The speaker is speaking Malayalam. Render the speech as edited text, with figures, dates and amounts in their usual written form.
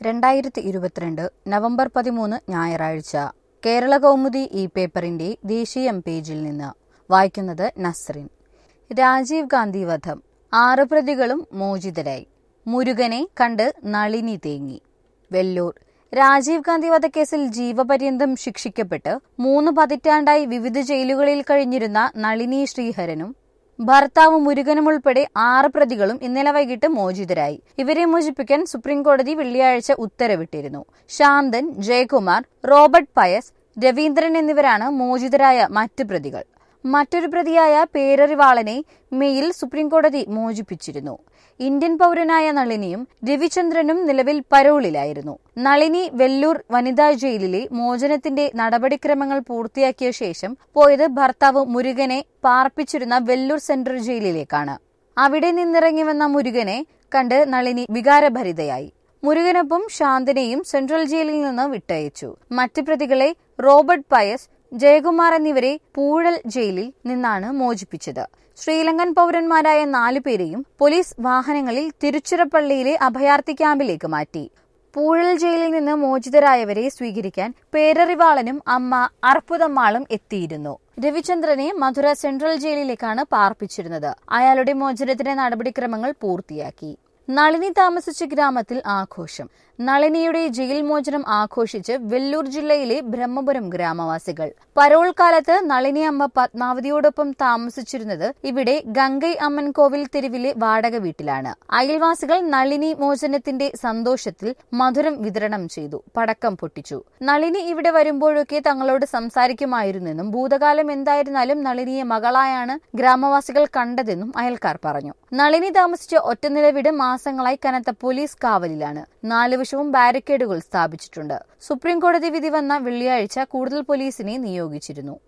2022 നവംബർ 13 ഞായറാഴ്ച കേരള കൗമുദി ഈ പേപ്പറിന്റെ ദേശീയം പേജിൽ നിന്ന് വായിക്കുന്നത് നസ്റിൻ. രാജീവ് ഗാന്ധി വധം, 6 പ്രതികളും മോചിതരായി. മുരുകനെ കണ്ട് നളിനി തേങ്ങി. വെല്ലൂർ. രാജീവ് ഗാന്ധി വധക്കേസിൽ ജീവപര്യന്തം ശിക്ഷിക്കപ്പെട്ട് 3 പതിറ്റാണ്ടായി വിവിധ ജയിലുകളിൽ കഴിഞ്ഞിരുന്ന നളിനി ശ്രീഹരനും ഭർത്താവ് മുരുകനും ഉൾപ്പെടെ 6 പ്രതികളും ഇന്നലെ വൈകിട്ട് മോചിതരായി. ഇവരെ മോചിപ്പിക്കാൻ സുപ്രീംകോടതി വെള്ളിയാഴ്ച ഉത്തരവിട്ടിരുന്നു. ശാന്തൻ, ജയകുമാർ, റോബർട്ട് പയസ്, രവീന്ദ്രൻ എന്നിവരാണ് മോചിതരായ മറ്റ് പ്രതികൾ. മറ്റൊരു പ്രതിയായ പേരറിവാളനെ മെയിൽ സുപ്രീംകോടതി മോചിപ്പിച്ചിരുന്നു. ഇന്ത്യൻ പൗരനായ നളിനിയും രവിചന്ദ്രനും നിലവിൽ പരോളിലായിരുന്നു. നളിനി വെല്ലൂർ വനിതാ ജയിലിലെ മോചനത്തിന്റെ നടപടിക്രമങ്ങൾ പൂർത്തിയാക്കിയ ശേഷം പോയത് ഭർത്താവ് മുരുകനെ പാർപ്പിച്ചിരുന്ന വെല്ലൂർ സെൻട്രൽ ജയിലിലേക്കാണ്. അവിടെ നിന്നിറങ്ങി വന്ന മുരുകനെ കണ്ട് നളിനി വികാരഭരിതയായി. മുരുകനൊപ്പം ശാന്തനെയും സെൻട്രൽ ജയിലിൽ നിന്ന് വിട്ടയച്ചു. മറ്റ് പ്രതികളെ റോബർട്ട് പയസ്, ജയകുമാർ എന്നിവരെ പൂഴൽ ജയിലിൽ നിന്നാണ് മോചിപ്പിച്ചത്. ശ്രീലങ്കൻ പൗരന്മാരായ 4 പേരെയും പോലീസ് വാഹനങ്ങളിൽ തിരുച്ചിറപ്പള്ളിയിലെ അഭയാർത്ഥി ക്യാമ്പിലേക്ക് മാറ്റി. പൂഴൽ ജയിലിൽ നിന്ന് മോചിതരായവരെ സ്വീകരിക്കാൻ പേരറിവാളനും അമ്മ അർപ്പുതമ്മാളും എത്തിയിരുന്നു. രവിചന്ദ്രനെ മധുര സെൻട്രൽ ജയിലിലേക്കാണ് പാർപ്പിച്ചിരുന്നത്. അയാളുടെ മോചനത്തിന്റെ നടപടിക്രമങ്ങൾ പൂർത്തിയാക്കി. നളിനി താമസിച്ച ഗ്രാമത്തിൽ ആഘോഷം. നളിനിയുടെ ജയിൽ മോചനം ആഘോഷിച്ച് വെല്ലൂർ ജില്ലയിലെ ബ്രഹ്മപുരം ഗ്രാമവാസികൾ. പരോൾ കാലത്ത് നളിനി അമ്മ പത്മാവതിയോടൊപ്പം താമസിച്ചിരുന്നത് ഇവിടെ ഗംഗൈ അമ്മൻ കോവിൽ തെരുവിലെ വാടക വീട്ടിലാണ്. അയൽവാസികൾ നളിനി മോചനത്തിന്റെ സന്തോഷത്തിൽ മധുരം വിതരണം ചെയ്തു, പടക്കം പൊട്ടിച്ചു. നളിനി ഇവിടെ വരുമ്പോഴൊക്കെ തങ്ങളോട് സംസാരിക്കുമായിരുന്നെന്നും ഭൂതകാലം എന്തായിരുന്നാലും നളിനിയെ മകളായാണ് ഗ്രാമവാസികൾ കണ്ടതെന്നും അയൽക്കാർ പറഞ്ഞു. നളിനി താമസിച്ച ഒറ്റനില വീട് മാസങ്ങളായി കനത്ത പോലീസ് കാവലിലാണ്. 4 വശവും ബാരിക്കേഡുകൾ സ്ഥാപിച്ചിട്ടുണ്ട്. സുപ്രീംകോടതി വിധി വന്ന വെള്ളിയാഴ്ച കൂടുതൽ പോലീസിനെ നിയോഗിച്ചിരുന്നു.